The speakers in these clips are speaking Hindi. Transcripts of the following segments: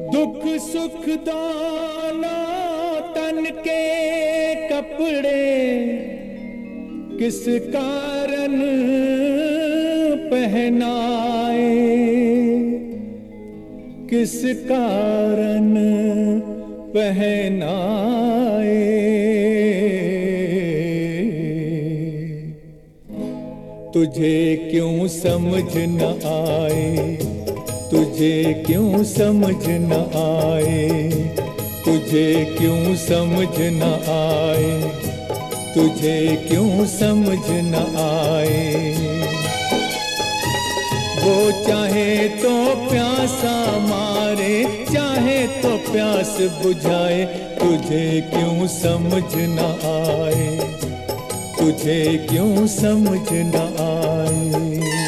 दुख सुख दोनों तन के कपड़े किस कारण पहनाए, किस कारण पहनाए। तुझे क्यों समझ न आए, तुझे क्यों समझ न आए, तुझे क्यों समझ न आए, तुझे क्यों समझ न आए। वो चाहे तो प्यासा मारे, चाहे तो प्यास बुझाए, तुझे क्यों समझ न आए, तुझे क्यों समझ न आए।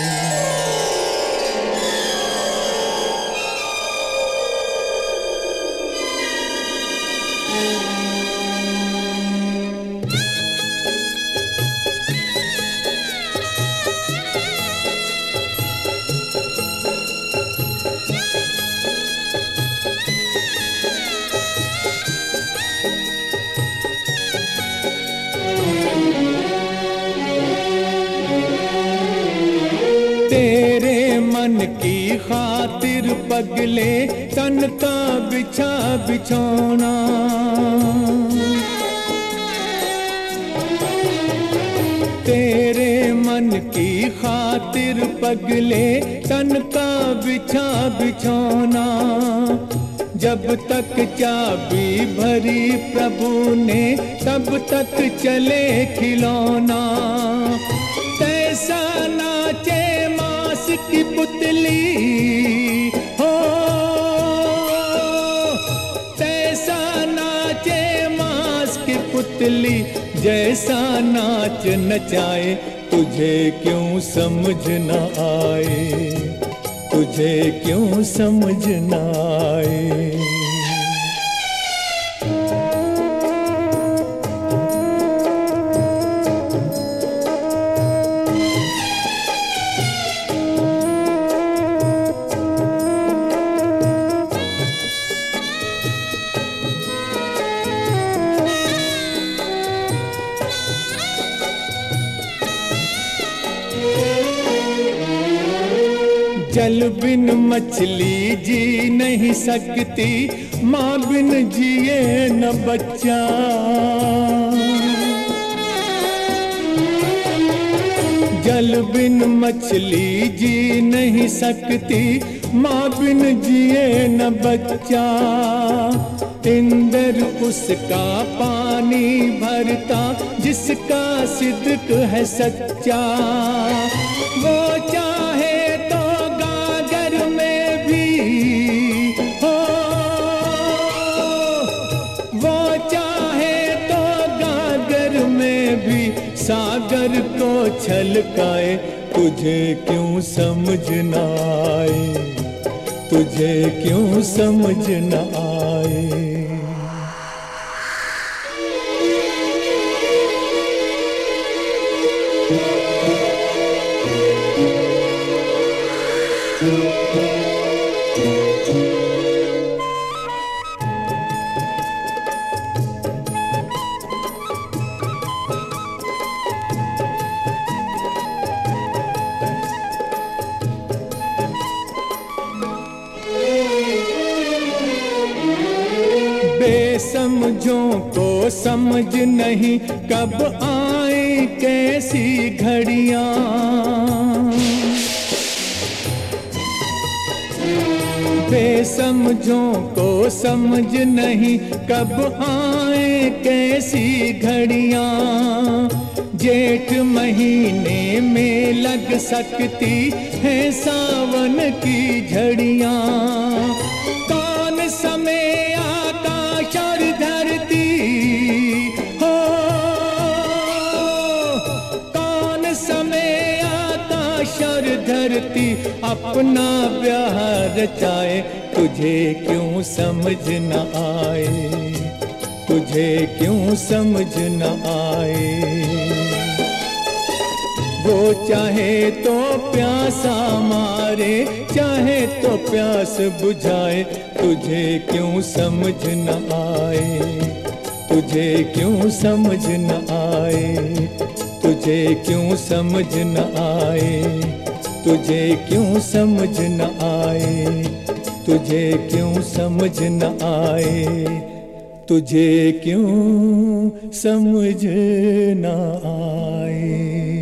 तेरे मन की खातिर पगले तन का बिछा बिछौना, तेरे मन की खातिर पगले तन का बिछा बिछौना। जब तक चाबी भरी प्रभु ने तब तक चले खिलौना। तैसा नाचे मांस की पुतली हो, तैसा नाचे मांस की पुतली, जैसा नाच नचाए, तुझे क्यों समझ न आए, तुझे क्यों समझ न आए। जल बिन मछली जी नहीं सकती, माँ बिन जिए न बच्चा। जल बिन मछली जी नहीं सकती, माँ बिन जिए न बच्चा। इंदर उसका पानी भरता, जिसका सिद्क है सच्चा। वो चाहे सागर को छलकाए, तुझे क्यों समझ न आए, तुझे क्यों समझ न आए। बेसमझों को समझ नहीं, कब आए कैसी घड़ियां। बेसमझों को समझ नहीं, कब आए कैसी घड़ियां। जेठ महीने में लग सकती है सावन की झड़ियां। कौन समय आकाश और धरती हो, कौन समय आकाश और धरती अपना ब्याह रचाए, तुझे क्यों समझ न आए, तुझे क्यों समझ न आए। वो चाहे तो प्यासा मारे, मारे, चाहे तो प्यास बुझाए, तुझे क्यों समझ न आए, तुझे क्यों समझ न आए, तुझे क्यों समझ न आए, तुझे क्यों समझ न आए, तुझे क्यों समझ न आए, तुझे क्यों समझ न आए।